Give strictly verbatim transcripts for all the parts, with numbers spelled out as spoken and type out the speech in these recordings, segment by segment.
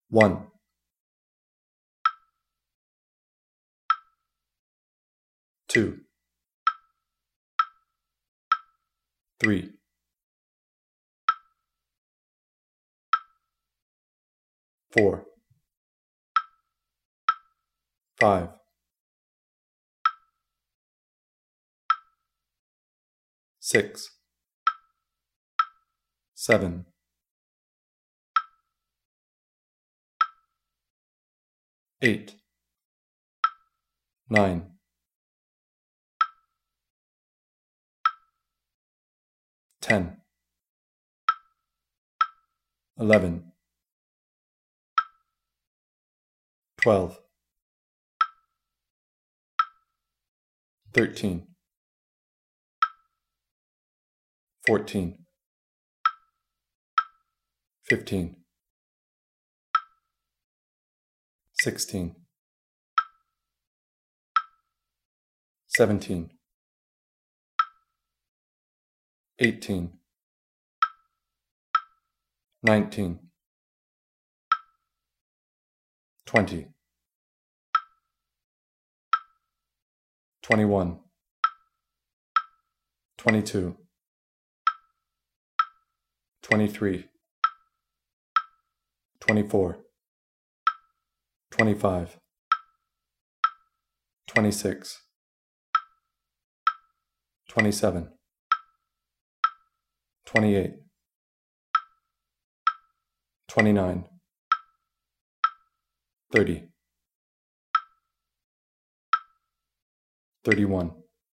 one, two, three, four, five, six, seven, eight, nine, ten, eleven, twelve, thirteen, fourteen, fifteen, sixteen, seventeen, eighteen, nineteen, twenty, twenty-one, twenty-two, twenty-three, twenty-four, twenty-five, twenty-six, twenty-seven, twenty-eight, twenty-nine, thirty, thirty-one,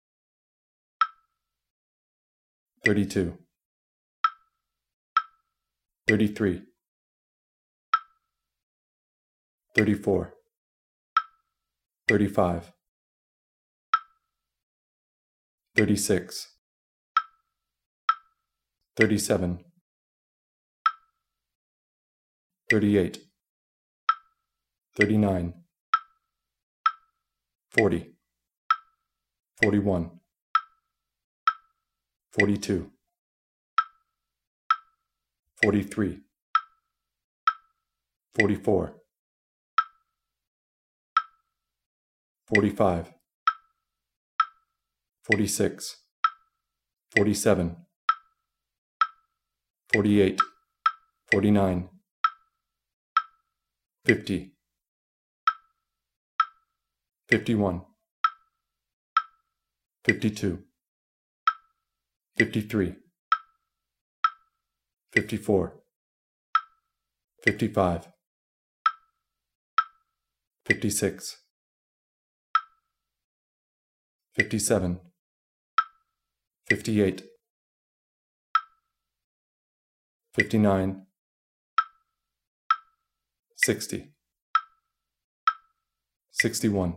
thirty-two, thirty-three, thirty-four, thirty-five, thirty-six, thirty-seven, thirty-eight, thirty-nine, forty, forty-one, forty-two, forty-three, forty-four, forty-five, forty-six, forty-seven, forty-eight, forty-nine, fifty, fifty-one, fifty-two, fifty-three, fifty-four, fifty-five, fifty-six, fifty-seven, fifty-eight, fifty-nine, sixty, sixty-one,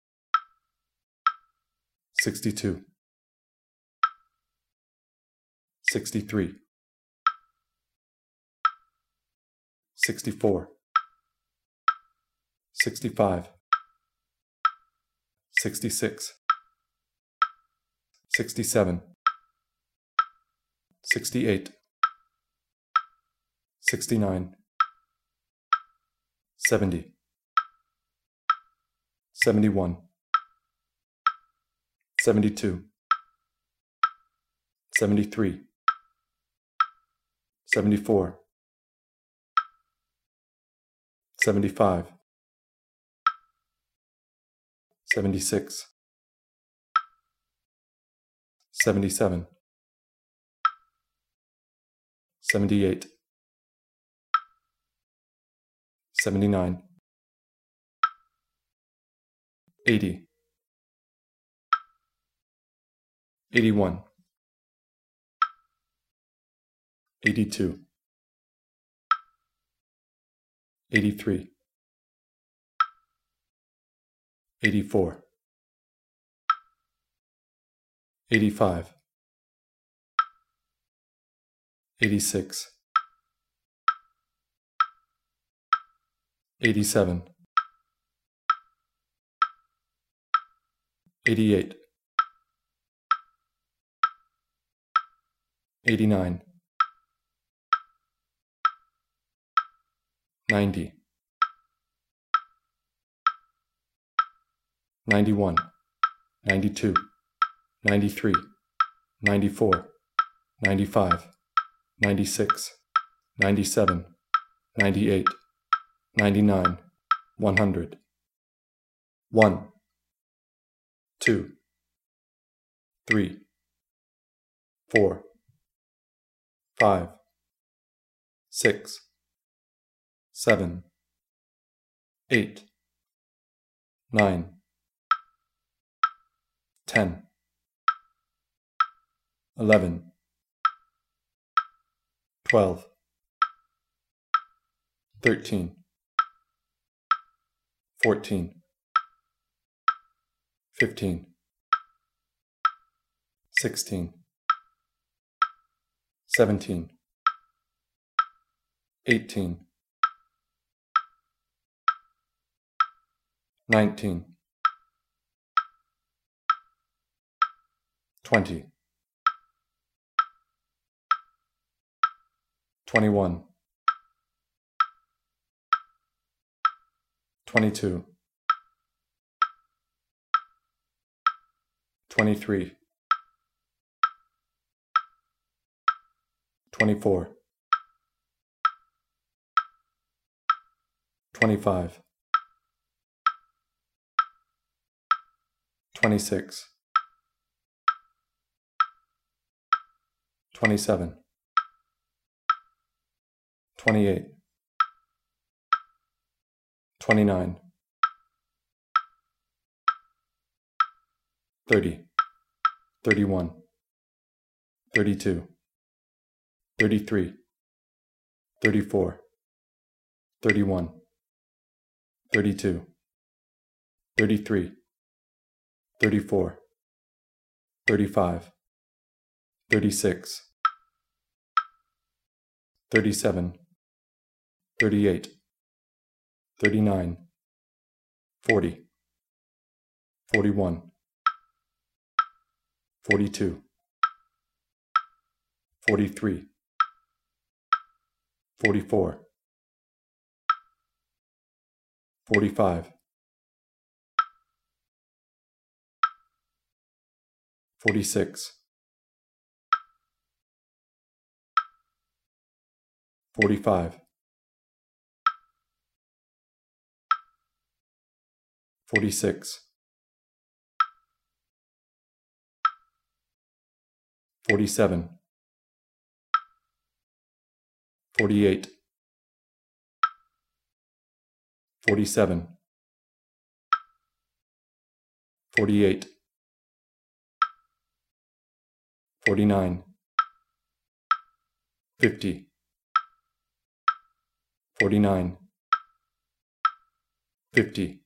sixty-two, sixty-three, sixty-four, sixty-five, sixty-six, sixty-seven, sixty-eight, sixty-nine, seventy, seventy-one, seventy-two, seventy-three, seventy-four, seventy-five, seventy-six, seventy-seven, seventy-eight, seventy-nine, eighty, eighty-one, eighty-two, eighty-three, eighty-four, eighty-five, eighty-six, eighty-seven, eighty-eight, eighty-nine, ninety, ninety-one, ninety-two, ninety-three, ninety-four, ninety-five, ninety-six, ninety-seven, ninety-eight, ninety-nine, one hundred. one, two, three, four, five, six, seven, eight, nine, ten, eleven, twelve, thirteen, fourteen, fifteen, sixteen, seventeen, eighteen, nineteen, twenty, twenty-one, twenty-two, twenty-three, twenty-four, twenty-five, twenty-six, twenty-seven, twenty-eight, twenty-nine, thirty, thirty-one, thirty-two, thirty-three, thirty-four, thirty-one, thirty-two, thirty-three, thirty-four, thirty-five, thirty-six, thirty-seven, thirty-eight, thirty-nine, forty, forty-one, forty-two, forty-three, forty-four, forty-five, forty-six, forty-five, forty-six, forty-seven, forty-eight, forty-seven, forty-eight, forty-nine, fifty, forty-nine, fifty,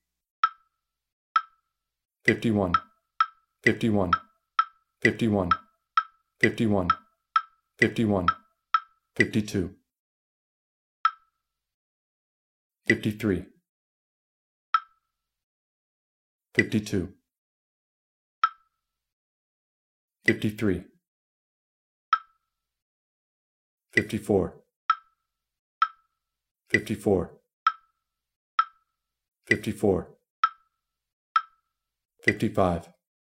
fifty-one, fifty-one, fifty-one, fifty-one, fifty-one, fifty-two, fifty-three, fifty-two, fifty-three, fifty-four, fifty-four, fifty-four, fifty-five,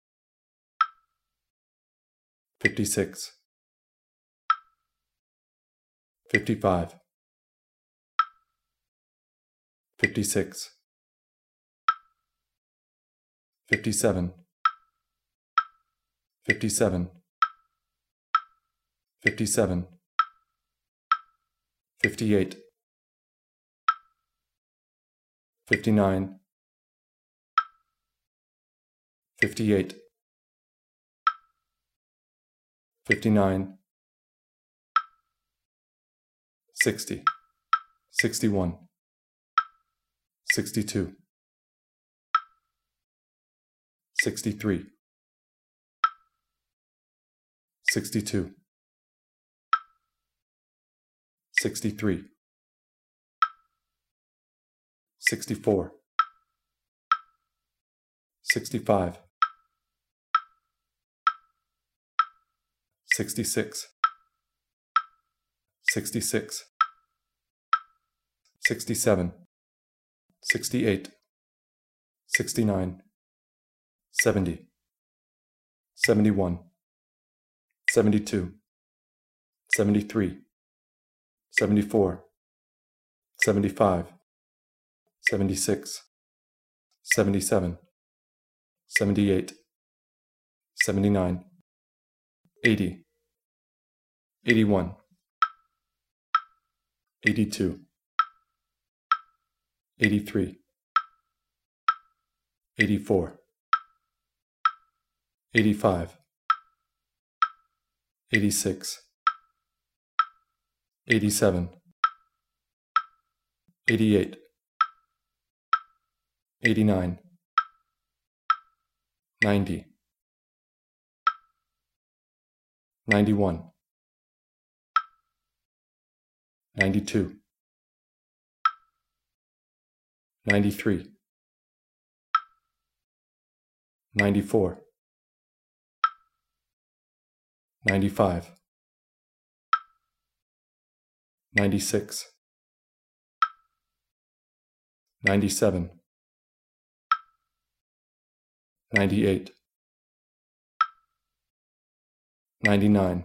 fifty-six, fifty-five, fifty-six, fifty-seven, fifty-seven, fifty-seven, fifty-eight, fifty-nine, fifty-eight, fifty-nine, sixty, sixty-one, sixty-two, sixty-three, sixty-two, sixty-three, sixty-four, sixty-five, sixty-six, sixty-six, sixty-seven, sixty-eight, sixty-nine, seventy, seventy-one, seventy-two, seventy-three, seventy-four, seventy-five, seventy-six, seventy-seven, seventy-eight, seventy-nine, eighty, eighty-one, eighty-two, eighty-three, eighty-four, eighty-five, eighty-six, eighty-seven, eighty-eight, eighty-nine, ninety, ninety-one, ninety-two, ninety-three, ninety-four, ninety-five, ninety-six, ninety-seven, ninety-eight, ninety-nine,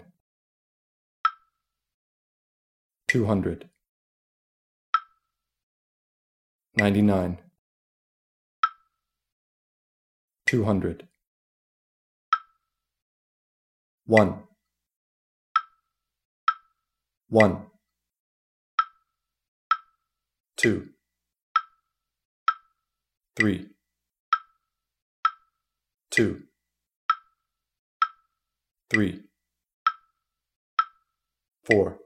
two hundred, ninety-nine, two hundred, one, one, two, three, two, three, four,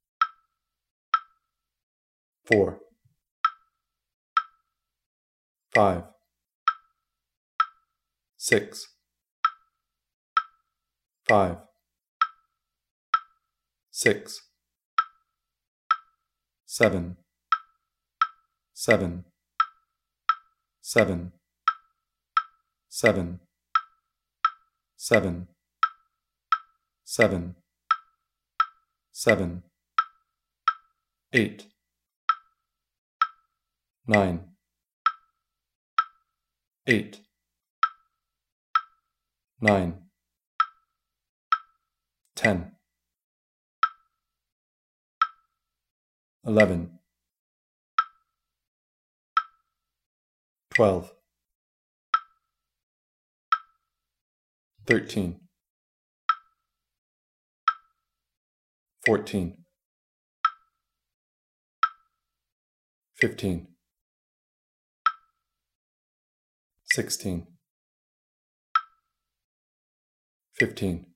four, five, six, five, six, seven, seven, seven, seven, seven, seven, seven, eight, nine, eight, nine, ten, eleven, twelve, thirteen, fourteen, fifteen, sixteen, fifteen,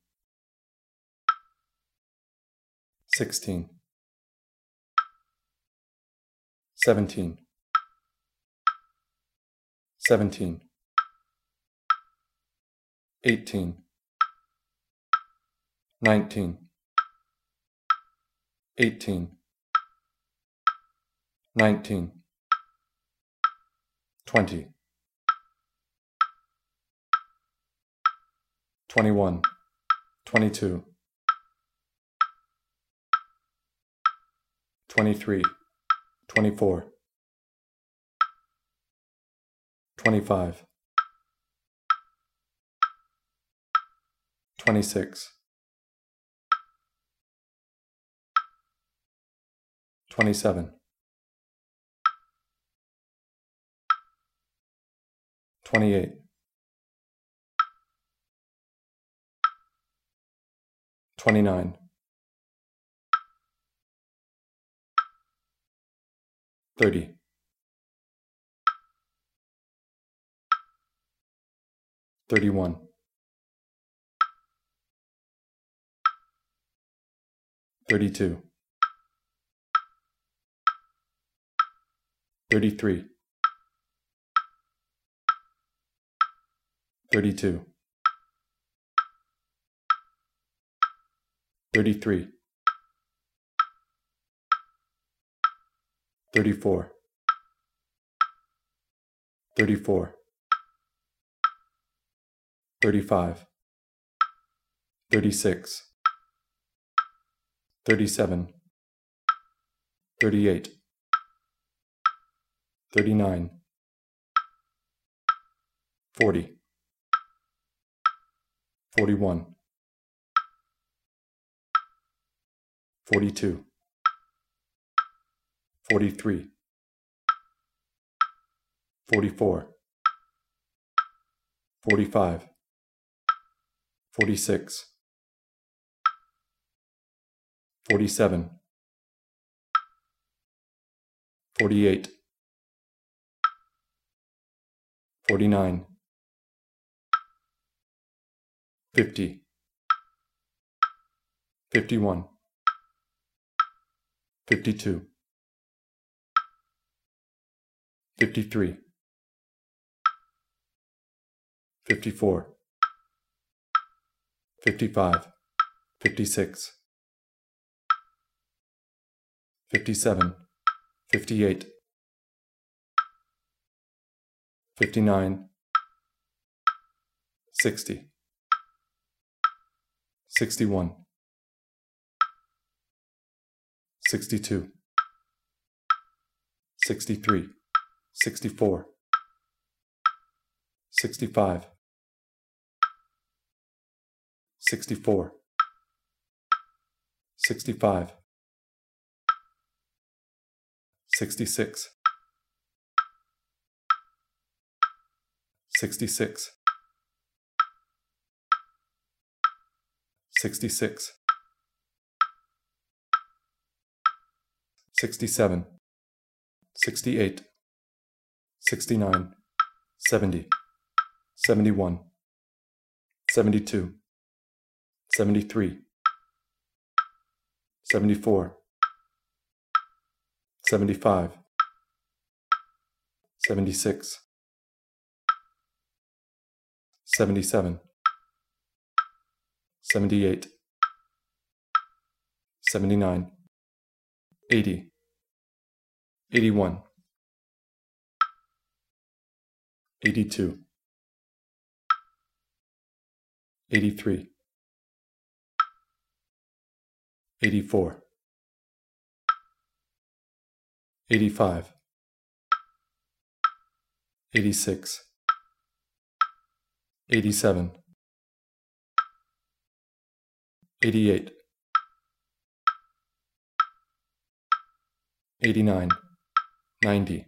sixteen, seventeen, seventeen, eighteen, nineteen, eighteen, nineteen, twenty, twenty-one, twenty-two, twenty-three, twenty-four, twenty-five, twenty-six, twenty-seven, twenty-eight, twenty-nine, thirty, thirty-one, thirty-two, thirty-three, thirty-two, thirty-three, thirty-four, thirty-four, thirty-five, thirty-six, thirty-seven, thirty-eight, thirty-nine, forty, forty-one, forty-two, forty-three, forty-four, forty-five, forty-six, forty-seven, forty-eight, forty-nine, fifty, fifty-one, fifty-two, fifty-three, fifty-four, fifty-five, fifty-six, fifty-seven, fifty-eight, fifty-nine, sixty, sixty-one, sixty-two, sixty-three, sixty-four, sixty-five, sixty-four, sixty-five, sixty-six, sixty-six, sixty-six, sixty-seven, sixty-eight, sixty-nine, seventy, seventy-one, seventy-two, seventy-three, seventy-four, seventy-five, seventy-six, seventy-seven, seventy-eight, seventy-nine, eighty, eighty-one, eighty-two, eighty-three, eighty-four, eighty-five, eighty-six, eighty-seven, eighty-eight, eighty-nine, ninety,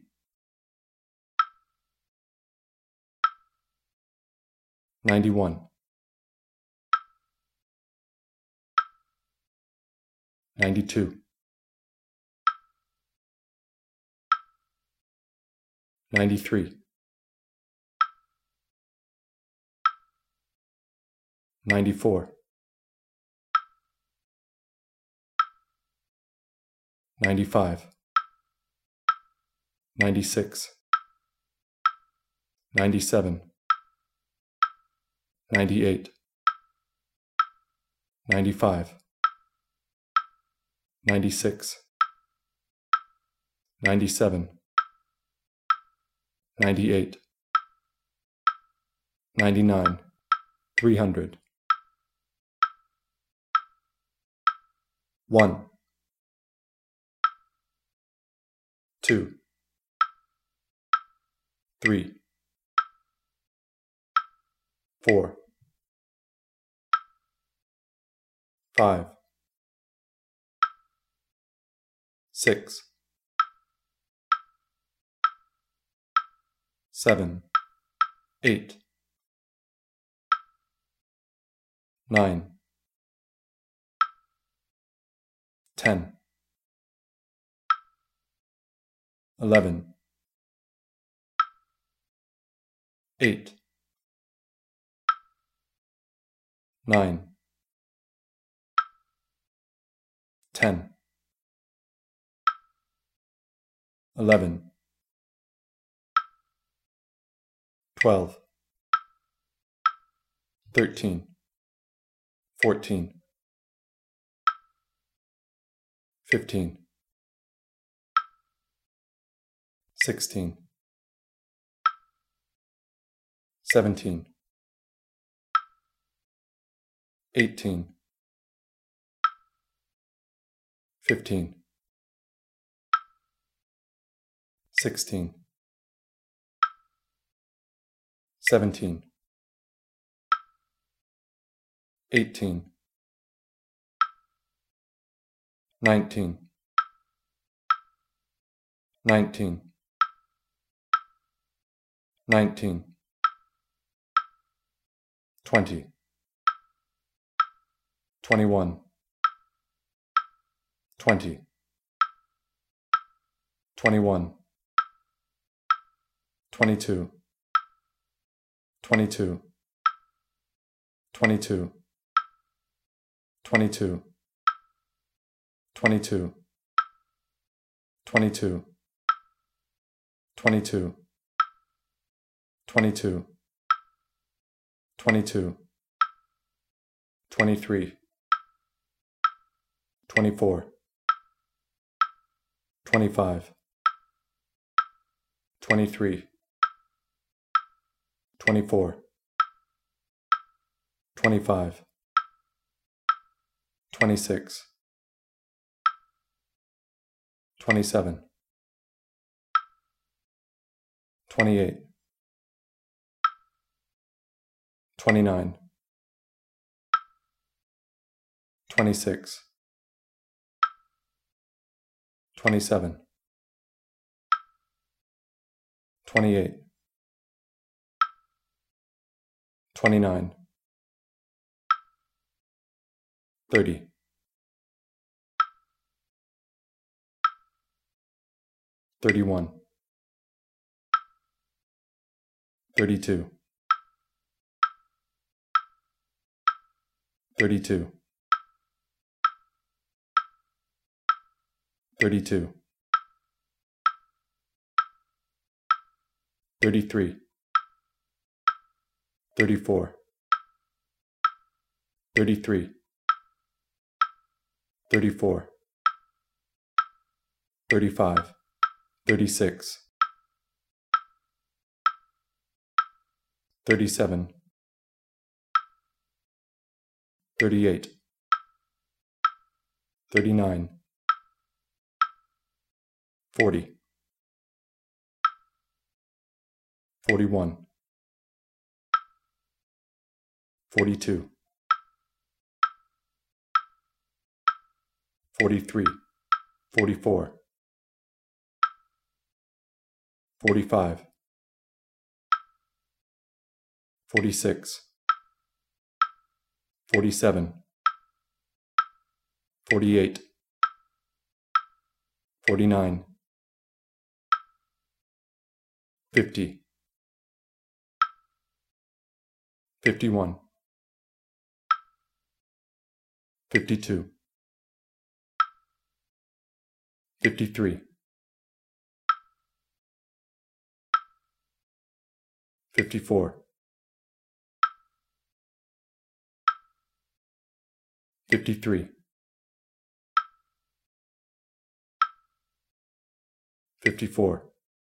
ninety-one, ninety-two, ninety-three, ninety-four, ninety-five, ninety-six, ninety-seven, ninety-eight, ninety-five, ninety-six, ninety-seven, ninety-eight, ninety-nine, three hundred, one, two, three, four, five, six, seven, eight, nine, ten, eleven, eight, nine, ten, eleven, twelve, thirteen, fourteen, fifteen, sixteen, seventeen, eighteen, fifteen, sixteen, seventeen, eighteen, nineteen, nineteen, nineteen, twenty, twenty-one, twenty, twenty-one, twenty-two, twenty-two, twenty-two, twenty-two, twenty-two, twenty-two, twenty-two, twenty-two, twenty-two, twenty-three, twenty-four, twenty-five, twenty-three, twenty-four, twenty-five, twenty-six, twenty-seven, twenty-eight, twenty-nine, twenty-six, twenty-seven, twenty-eight, twenty-nine, thirty, thirty-one, thirty-two, thirty-two, thirty-two, thirty-three, thirty-four, thirty-three, thirty-four, thirty-five, thirty-six, thirty-seven, thirty-eight, thirty-nine, forty, forty-one, forty-two, forty-three, forty-four, forty-five, forty-six, forty-seven, forty-eight, forty-nine, fifty, fifty-one, fifty-two, fifty-three, fifty-four, fifty-three, fifty-four,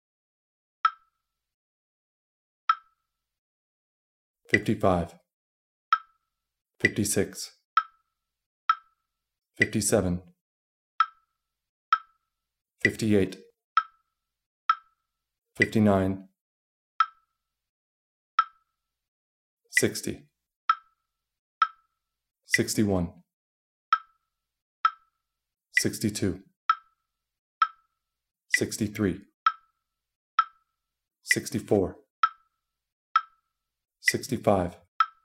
fifty-five, fifty-six, fifty-seven, fifty-eight, fifty-nine, sixty, sixty-one, sixty-two, sixty-three, sixty-four, sixty-five,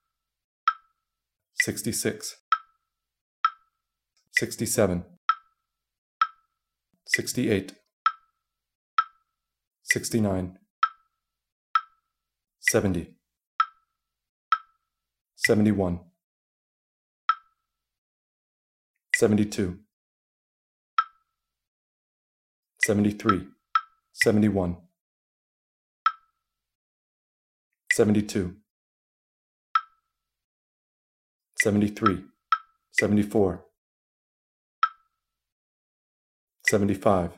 sixty-six, sixty-seven, sixty-eight, sixty-nine, seventy, seventy-one, seventy-two, seventy-three, seventy-one, seventy-two, seventy-three, seventy-four, seventy-five,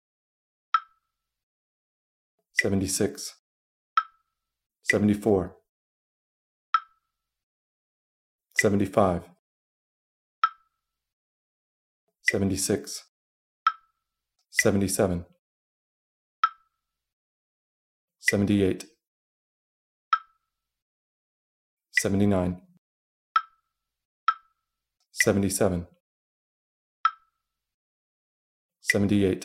seventy-six, seventy-four, seventy-five, seventy-six, seventy-seven, seventy-eight, seventy-nine, seventy-seven, seventy-eight,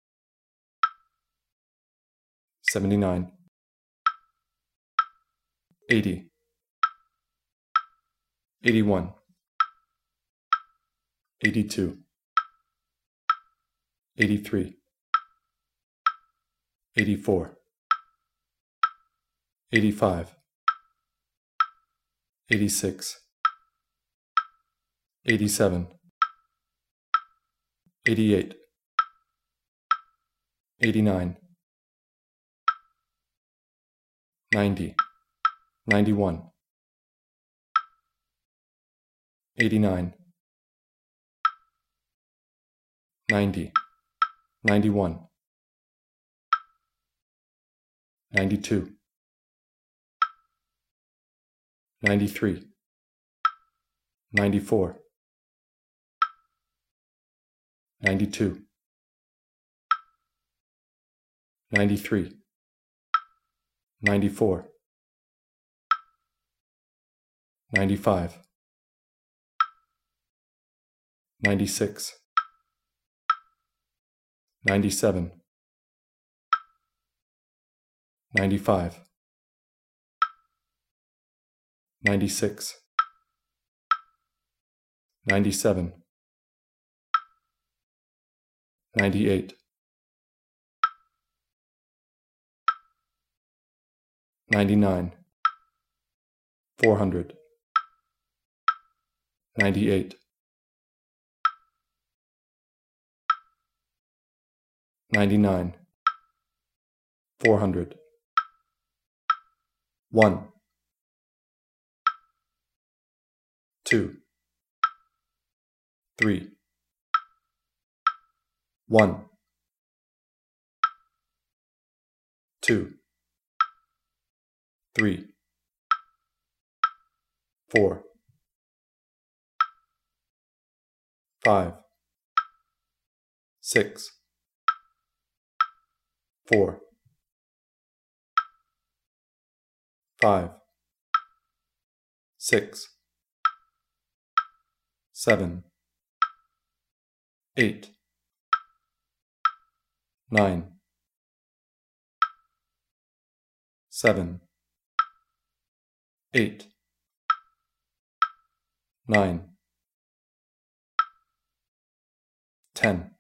seventy-nine, eighty, eighty-one, eighty-two, eighty-three, eighty-four, eighty-five, eighty-six, eighty-seven, eighty-eight, eighty-nine, ninety, ninety-one, eighty-nine, ninety, ninety-one, ninety-two, ninety-three, ninety-four, ninety-two, ninety-three, ninety-four, ninety-five, ninety-six, ninety-seven, ninety-five, ninety-six, ninety-seven, ninety-eight, ninety-nine, four hundred, ninety-eight, ninety-nine, four hundred, one, two, three, one, two, three, four, five, six, four, five, six, seven, eight, nine, seven, eight, nine, ten,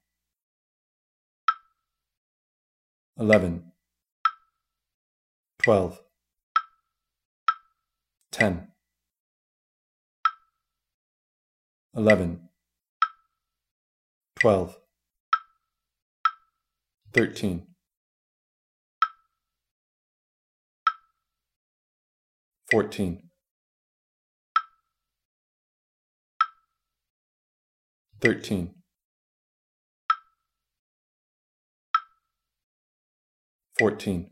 eleven, twelve, ten, eleven, twelve, thirteen, fourteen, thirteen, fourteen,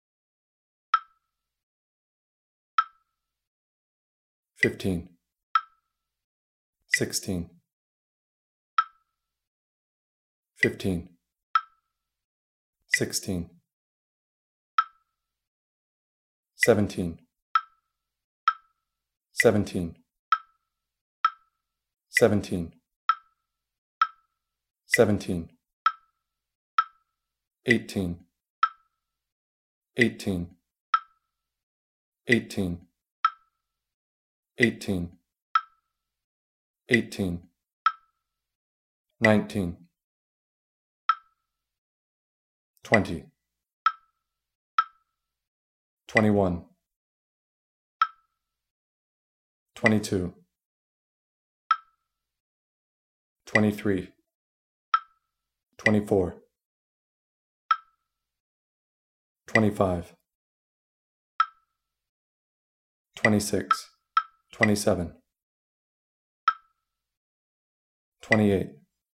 fifteen, sixteen, fifteen, sixteen, seventeen, seventeen, seventeen, seventeen, eighteen, eighteen, eighteen, eighteen, eighteen, nineteen, twenty, twenty-one, twenty-two, twenty-three, twenty-four, twenty-five, twenty-six, twenty-seven, twenty-eight,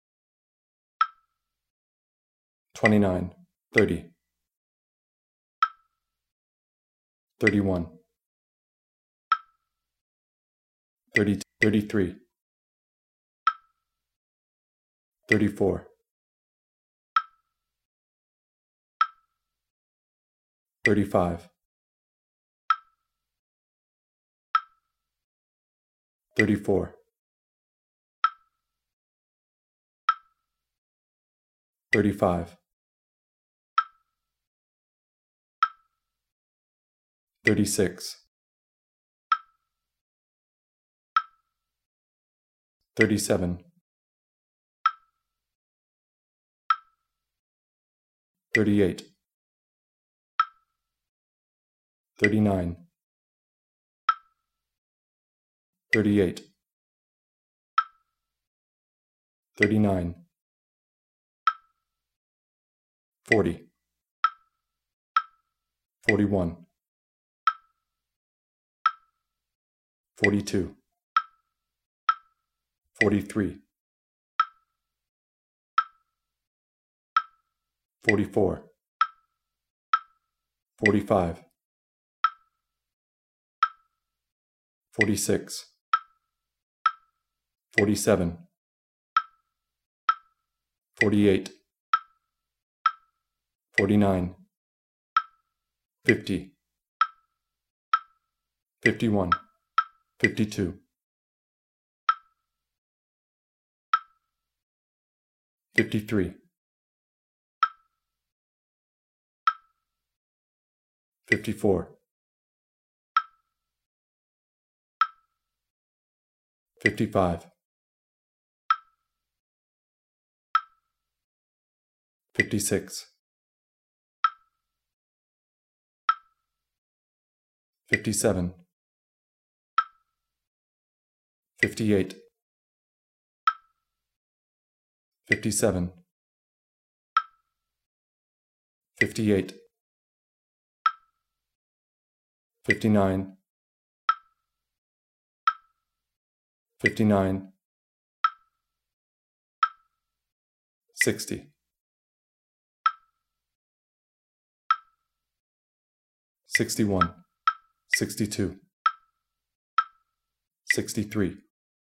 twenty-nine, thirty, thirty-one, thirty, thirty-three, thirty-four, thirty-five, thirty-four, thirty-five, thirty-six, thirty-seven, thirty-eight, thirty-nine, thirty-eight, thirty-nine, forty, forty-one, forty-two, forty-three, forty-four, forty-five, forty-six, forty-seven, forty-eight, forty-nine, fifty, fifty-one, fifty-two, fifty-three, fifty-four, fifty-five, fifty-six, fifty-seven, fifty-eight, fifty-seven, fifty-eight, fifty-nine, fifty-nine, sixty, sixty-one, sixty-two, sixty-three,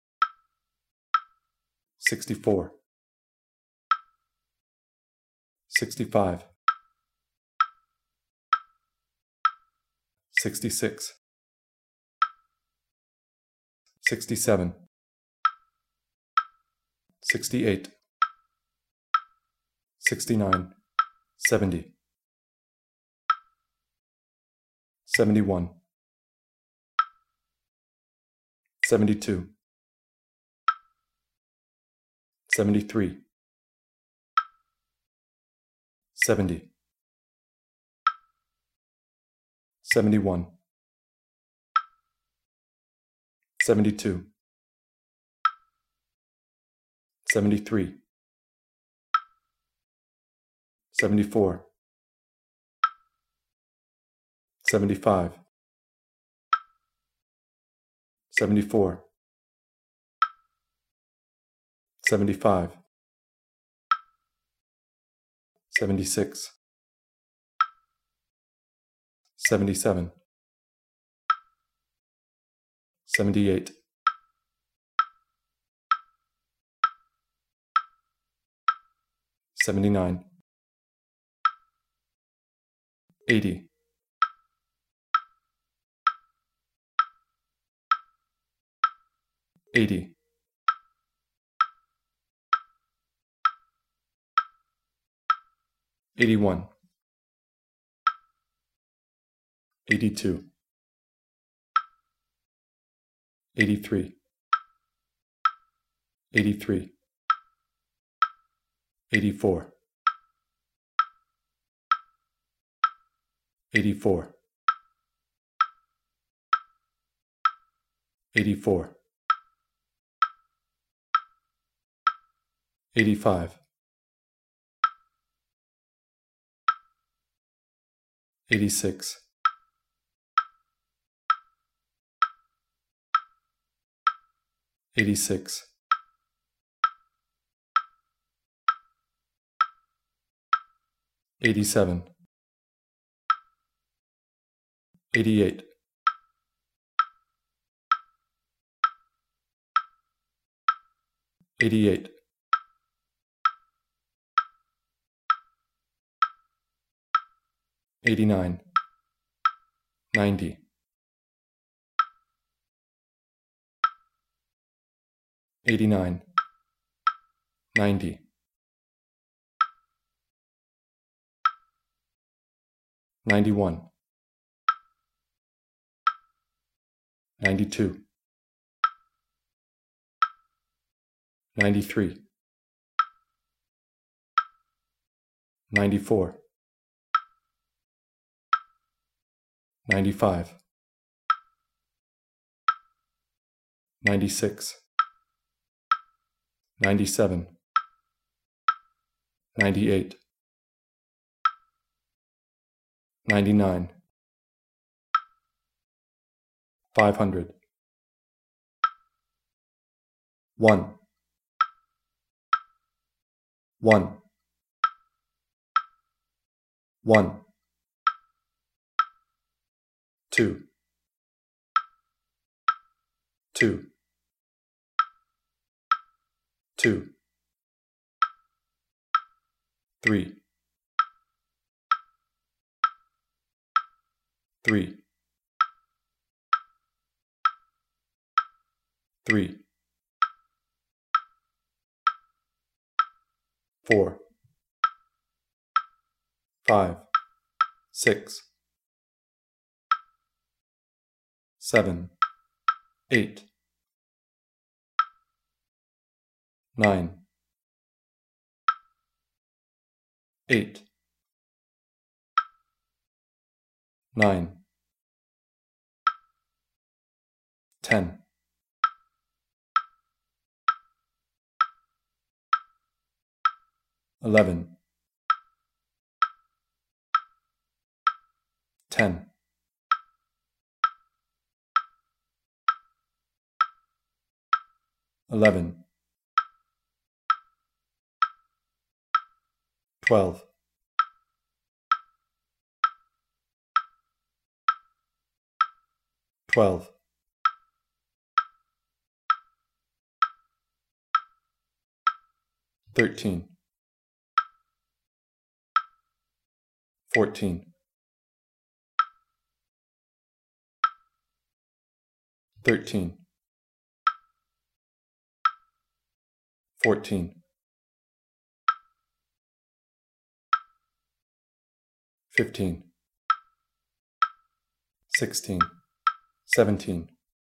sixty-four, sixty-five, sixty-six, sixty-seven, sixty-eight, sixty-nine, seventy, seventy-one, seventy-two, seventy-three, seventy, seventy-one, seventy-two, seventy-three, seventy-four, seventy-five, seventy-four, seventy-five, seventy-six, seventy-seven, seventy-eight, seventy-nine, eighty, eighty, eighty-one, eighty-two, eighty-three, eighty-three, eighty-four, eighty-four, eighty-four, eighty-five, eighty-six, eighty-six, eighty-seven, eighty-eight, eighty-eight, eighty-nine, ninety, eighty-nine, ninety, ninety-one, ninety-two, ninety-three, ninety-four, ninety-five, ninety-six, ninety-seven, ninety-eight, ninety-nine, five hundred, one, one, one, two, two, two, three, three, three, four, five, six, seven, eight, nine, eight, nine, ten, eleven, ten, eleven, twelve, twelve, thirteen, fourteen, thirteen, fourteen, fifteen, sixteen, seventeen,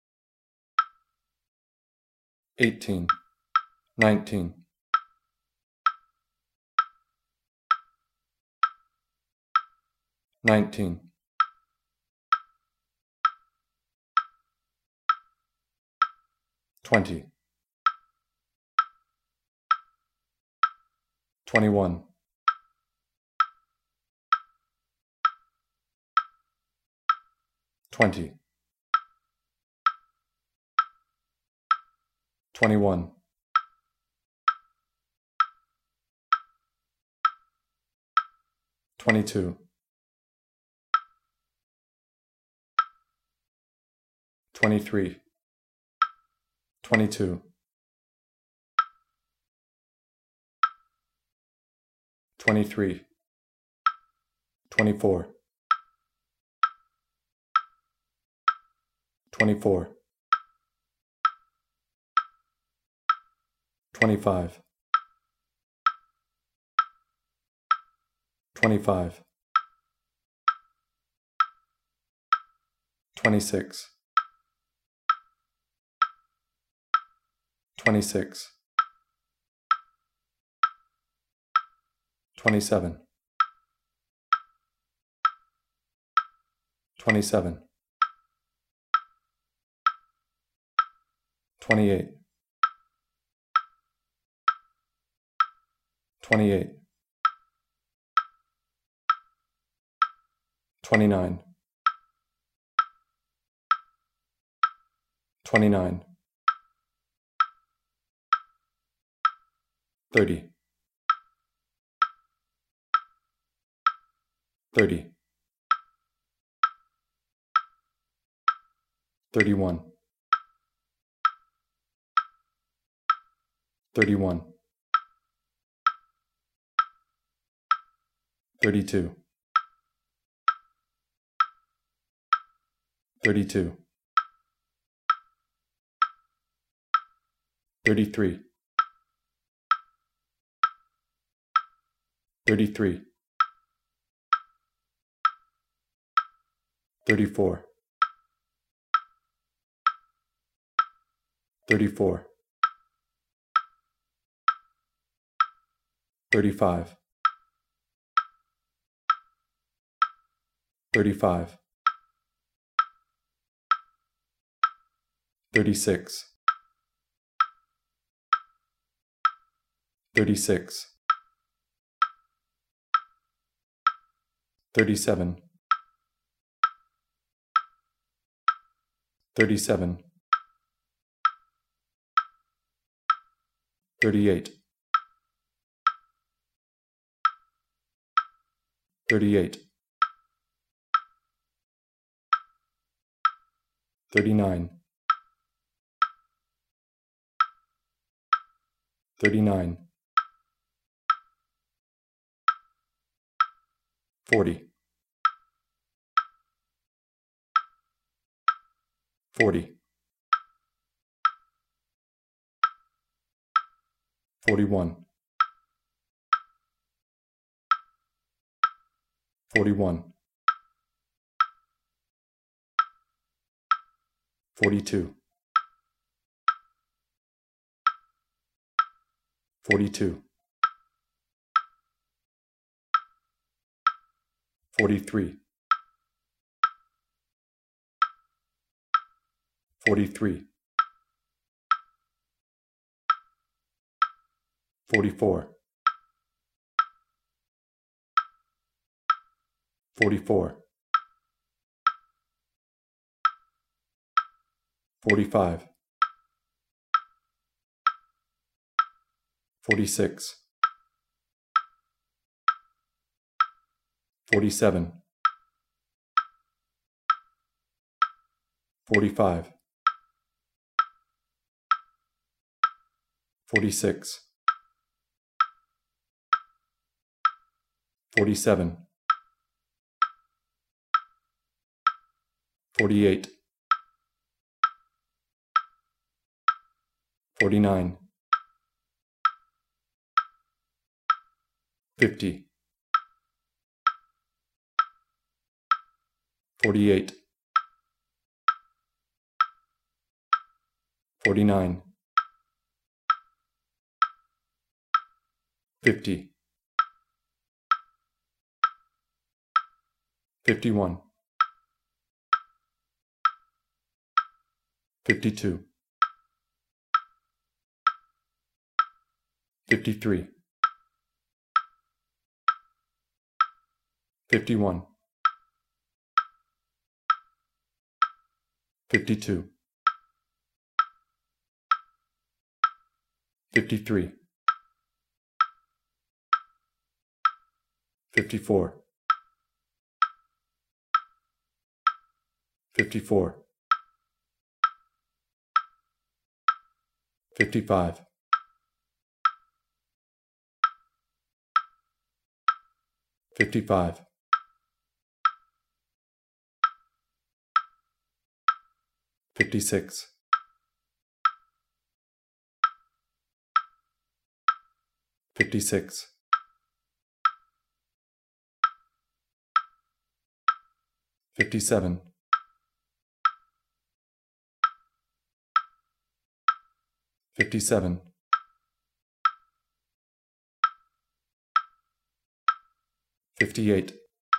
eighteen, nineteen, nineteen, twenty, twenty-one, twenty, twenty-one, twenty-two, twenty-three, twenty-two, twenty-three, twenty-four, twenty-four, twenty-five, twenty-five, twenty-six, twenty-six, twenty-seven, twenty-seven, twenty-eight, twenty-eight, twenty-nine, twenty-nine, thirty, thirty, thirty-one, thirty-one, thirty-two, thirty-two, thirty-three, thirty-three, thirty-four, thirty-four, thirty-five, thirty-five, thirty-six, thirty-six, thirty-seven, thirty-seven, thirty-eight, thirty-eight, thirty-nine, thirty-nine, forty, forty, forty-one, forty-one, forty-two, forty-two, forty-three, forty-three, forty-four, forty-four, forty-five, forty-six, forty-seven, forty-five, forty-six, forty-seven, forty-eight, forty-nine, fifty, forty-eight, forty-nine, fifty, fifty-one, fifty-two, fifty-three, fifty-one, fifty-two, fifty-three, fifty-four, fifty-four, fifty-five, fifty-five, fifty-six, fifty-six, fifty-seven, fifty-seven, fifty-eight,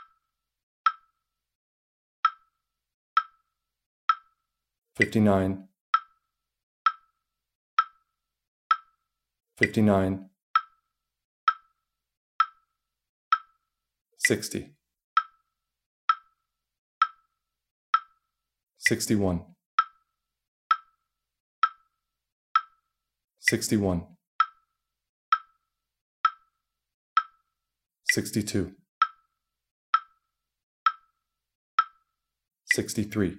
fifty-nine, fifty-nine, sixty, sixty-one, sixty-one, sixty-two, sixty-three,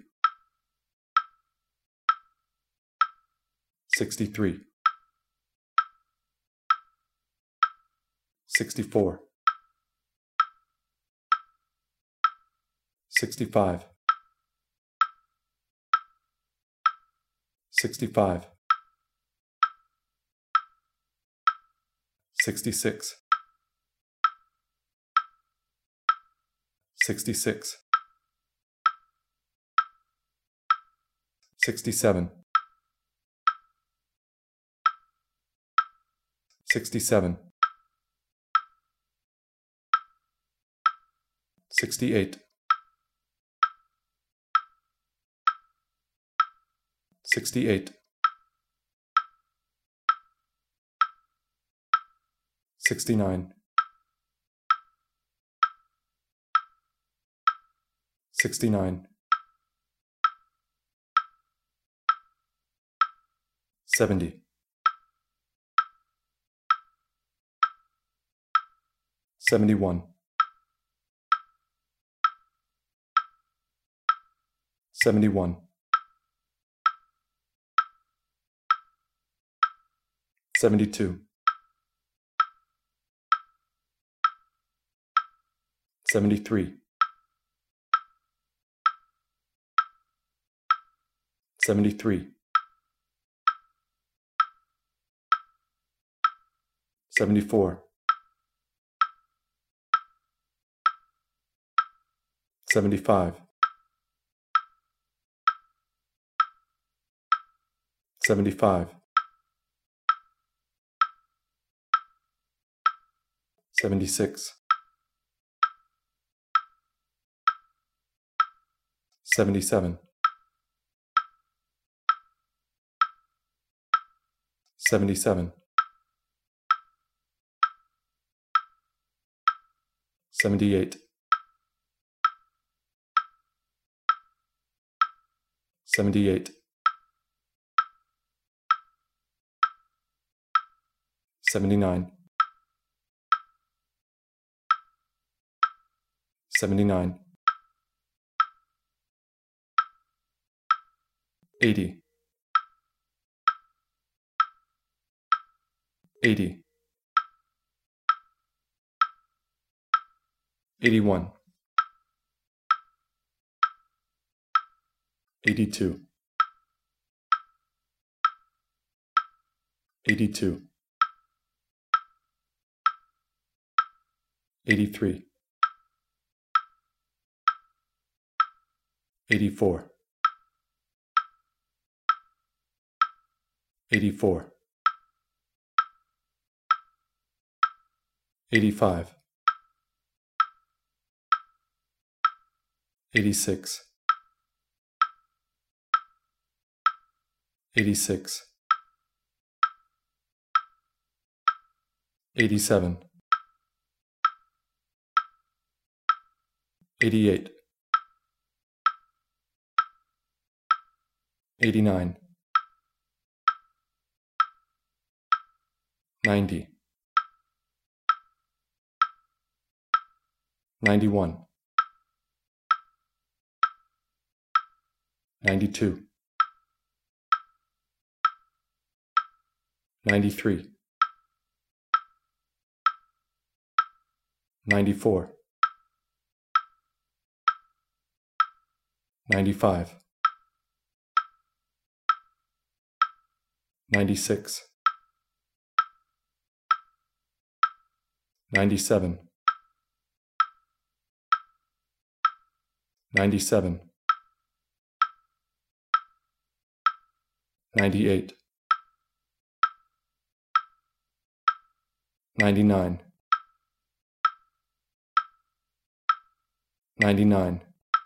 sixty-three, sixty-four, sixty-five, sixty-five, sixty-six, sixty-six, sixty-seven, sixty-seven, sixty-eight, sixty-eight, sixty-nine, sixty-nine, seventy, seventy-one, seventy-one, seventy-two, seventy-three, seventy-three, seventy-four, seventy-five, seventy-five, seventy-six, seventy-seven, seventy-seven, seventy-eight, seventy-eight, seventy-nine, seventy-nine, eighty, eighty, eighty-one, eighty-two, eighty-two, eighty-three, eighty-four, eighty-four, eighty-five, eighty-six, eighty-six, eighty-seven, eighty-eight, eighty-nine, ninety, ninety-one, ninety-two, ninety-three, ninety-four, ninety-five, ninety-six, ninety-seven, ninety-seven, ninety-eight, ninety-nine, ninety-nine,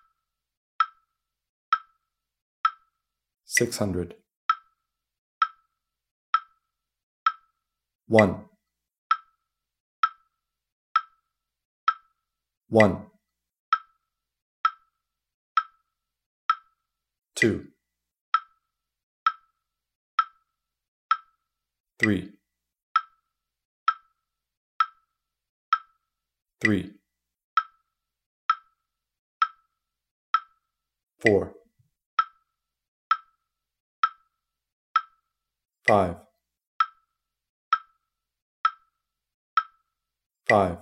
six hundred, one, one, two, three, three, four, five, five,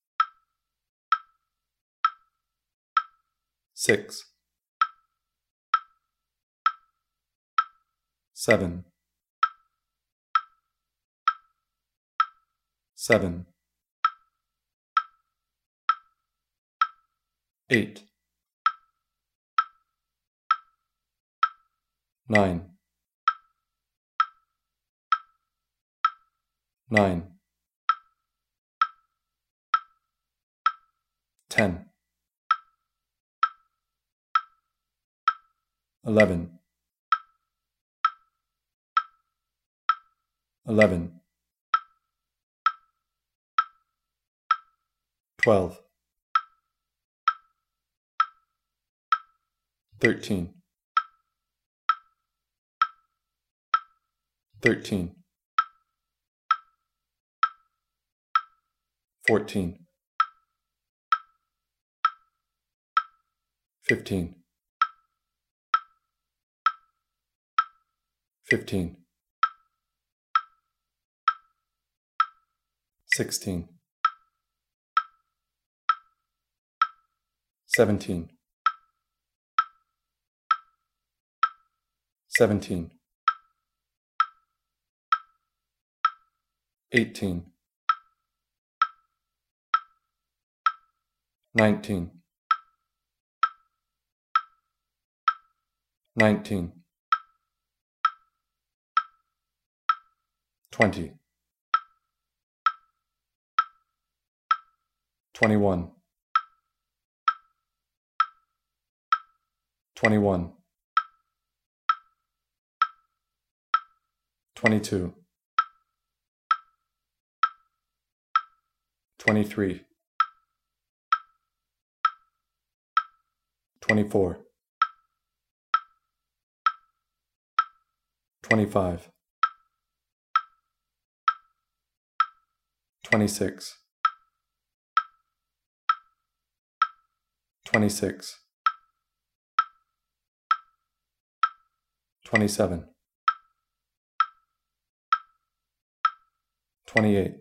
six, seven, seven, eight, nine, nine, ten, eleven, eleven, twelve, thirteen, thirteen, fourteen, fifteen, fifteen, sixteen, seventeen, seventeen, eighteen, nineteen, nineteen, twenty, twenty-one, twenty-one, twenty-two, twenty-three, twenty-four, twenty-five, twenty-six, twenty-six, twenty-seven, twenty-eight,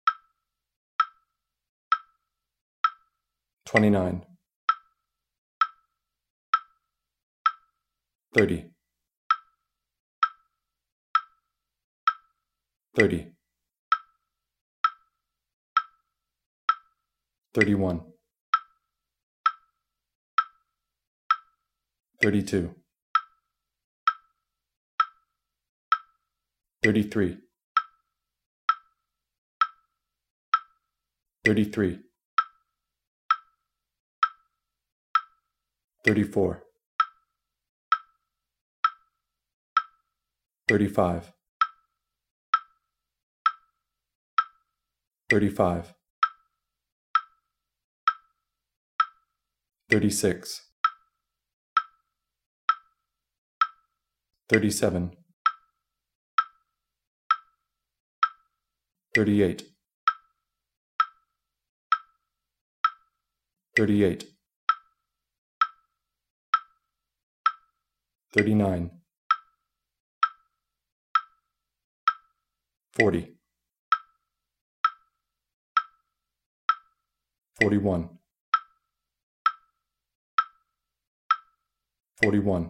twenty-nine, thirty, thirty, thirty-one, thirty-two, thirty-three, thirty-three, thirty-four, thirty-five, thirty-five, thirty-six, thirty-seven, thirty-eight, thirty-eight, thirty-nine, forty, forty-one, forty-one,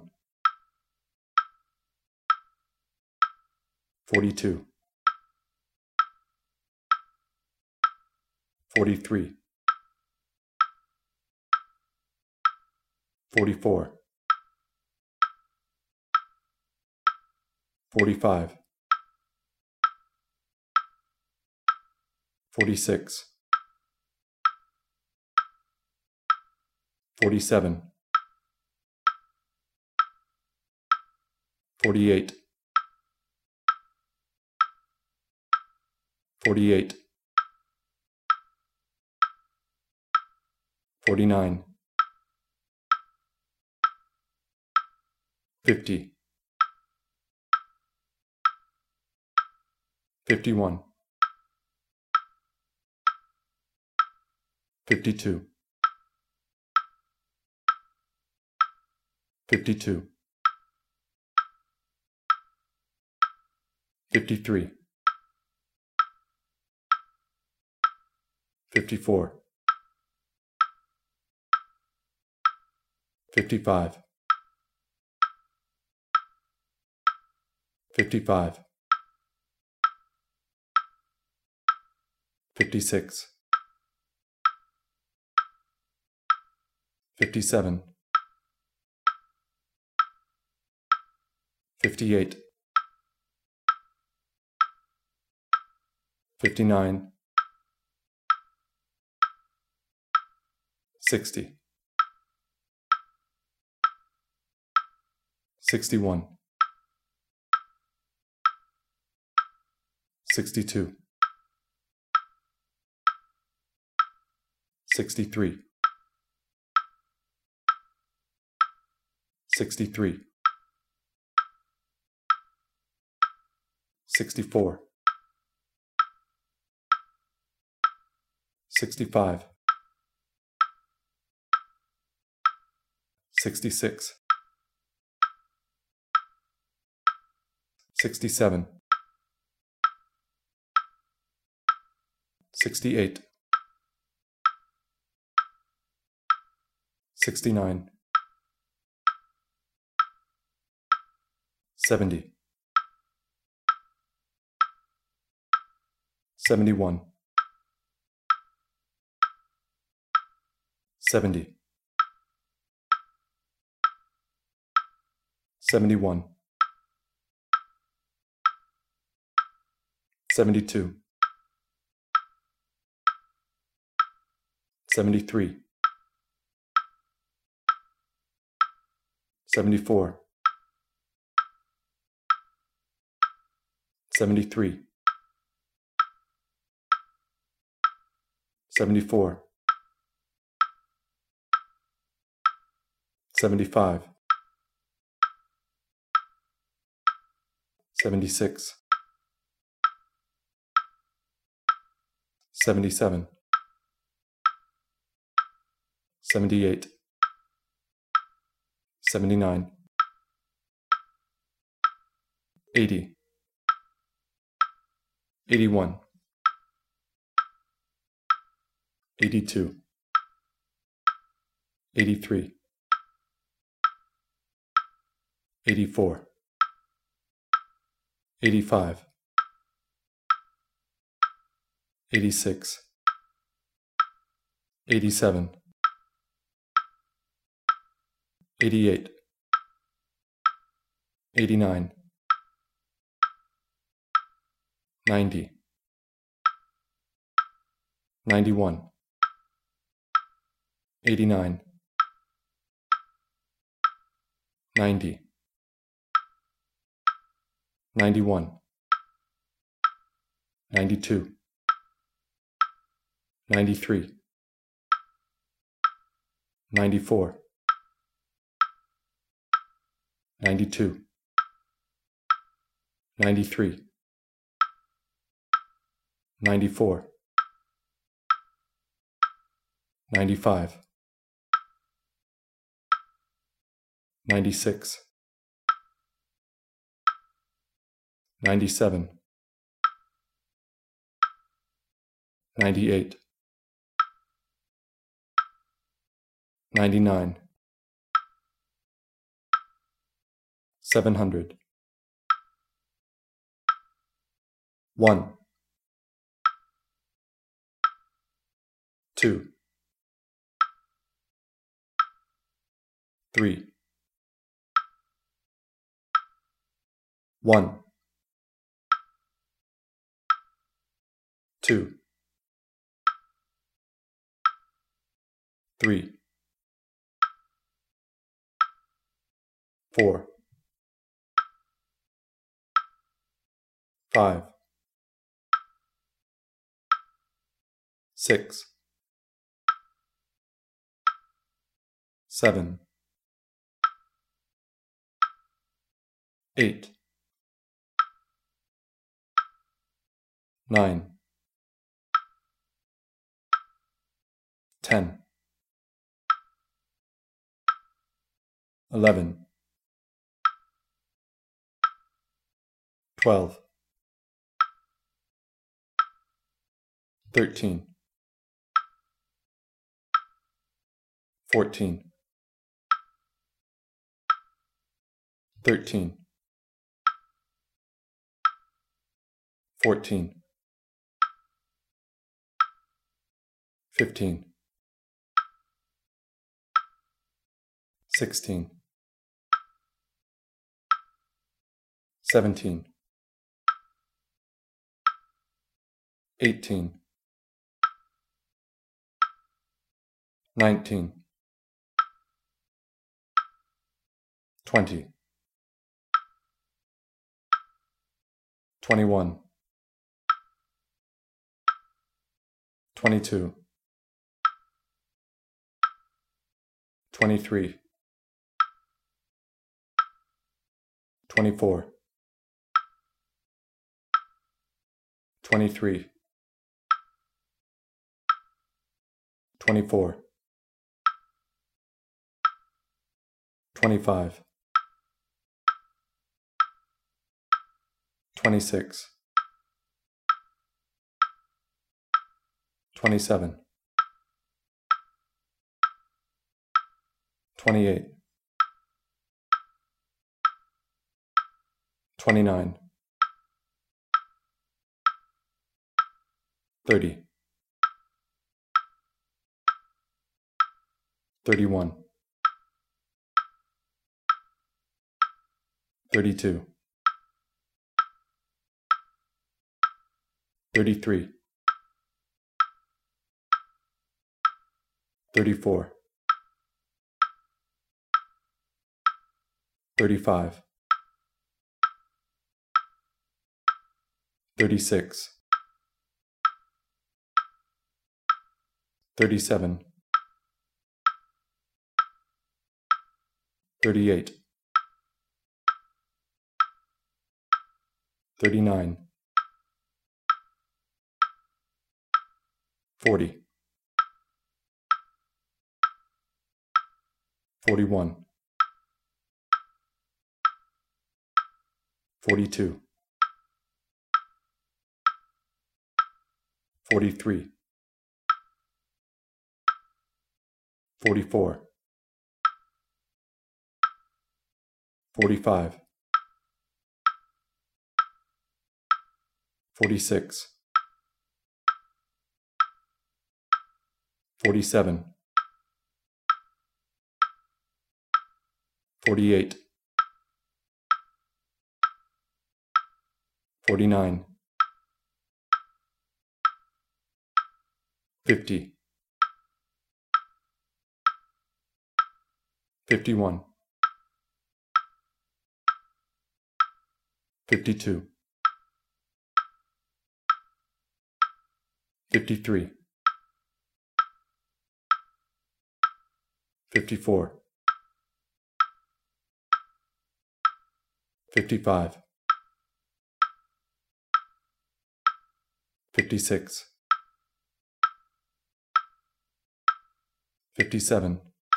forty-two, forty-three, forty-four, forty-five, forty-six, forty-seven, forty-eight, forty-eight, forty-nine, fifty, fifty-one, fifty-two, fifty-two, fifty-three, fifty-four, fifty-five, fifty-five, fifty-six, fifty-seven, fifty-eight, fifty-nine, sixty, sixty-one, sixty-two, sixty-three, sixty-three, sixty-four, sixty-five, sixty-six, sixty-seven, sixty-eight, sixty-nine, seventy, seventy-one, seventy, seventy-one, seventy-two, seventy-three, seventy-four, seventy-three, seventy-four, seventy-five, seventy-six, seventy-seven, seventy-eight, seventy-nine, eighty, eighty-one, eighty-two, eighty-three, eighty-four, eighty-five, eighty-six, eighty-seven, eighty-eight, eighty-nine, ninety, ninety-one, eighty-nine, ninety, ninety-one, ninety-two, ninety-three, ninety-four, ninety-two, ninety-three, ninety-four, ninety-five, ninety-six, ninety-seven, ninety-eight, ninety-nine, seven hundred, one, two, three, one, two, three, four, five, six, seven, eight, nine, ten, eleven, twelve, thirteen, fourteen, thirteen, fourteen, fifteen, sixteen, seventeen, eighteen, nineteen, twenty, twenty-one, twenty-two, twenty-three, twenty-four, twenty-three, twenty-four, twenty-five, twenty-six, twenty-seven, twenty-eight, twenty-nine, thirty, thirty-one, thirty-two, thirty-three, thirty-four, thirty-five, thirty-six, thirty-seven, thirty-eight, thirty-nine, forty, forty-one, forty-two, forty-three, forty-four, forty-five, forty-six, forty-seven, forty-eight, forty-nine, fifty, fifty-one, fifty-two, fifty-three, fifty-four, fifty-five, fifty-six, fifty-seven,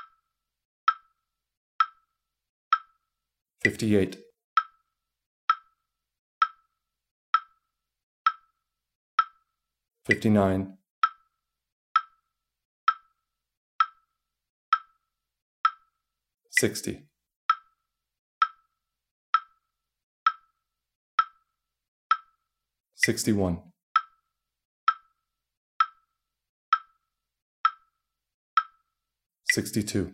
fifty-eight, fifty-nine, sixty, sixty-one, sixty-two,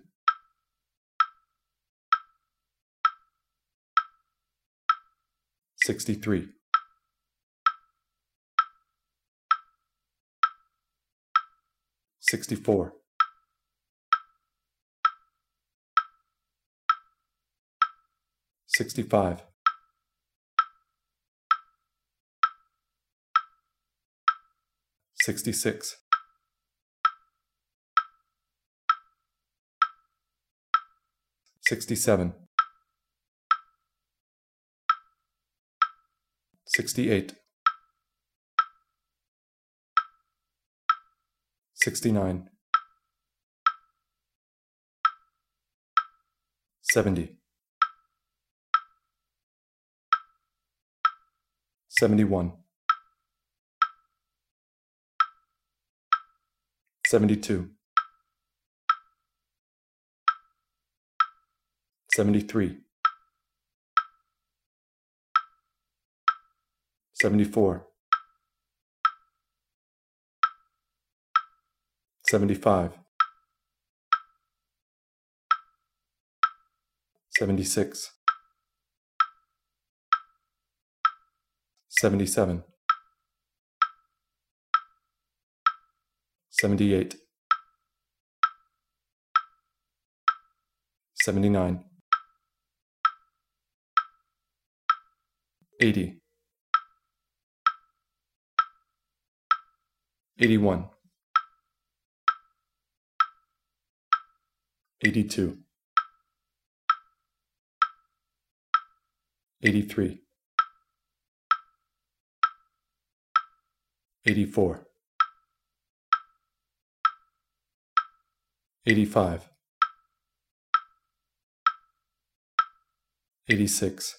sixty-three, sixty-four, sixty-five, sixty-six, sixty-seven, sixty-eight, sixty-nine, seventy, seventy-one, seventy-two, seventy-three, seventy-four, seventy-five, seventy-six, seventy-seven, seventy-eight, seventy-nine, eighty, eighty-one, eighty-two, eighty-three, eighty-four, eighty-five, eighty-six,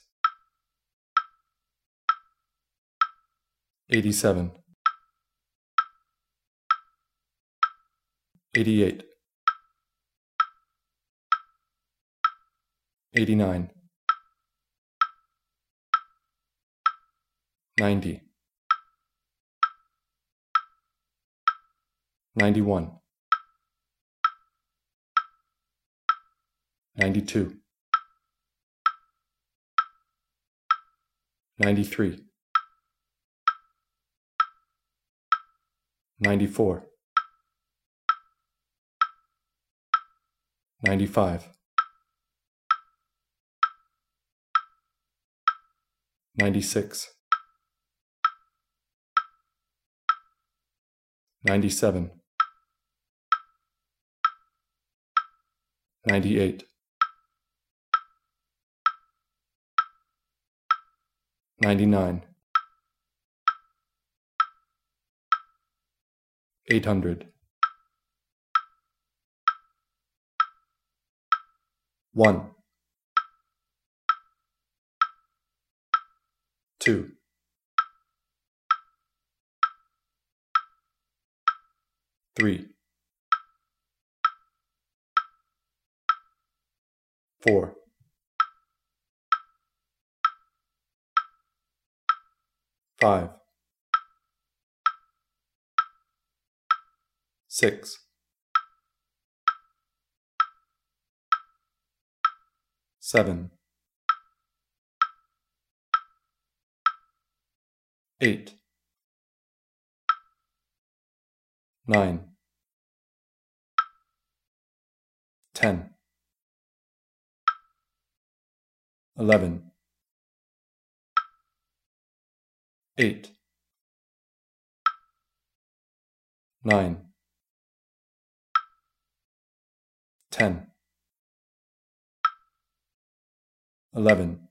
eighty-seven, eighty-eight, eighty-nine, ninety, ninety-one, ninety-two, ninety-three, ninety-four, ninety-five, ninety-six, ninety-seven, ninety-eight, ninety-nine, eight hundred, one, two, three, four, five, six, seven, eight, nine, ten, eleven, eight, nine, ten, eleven,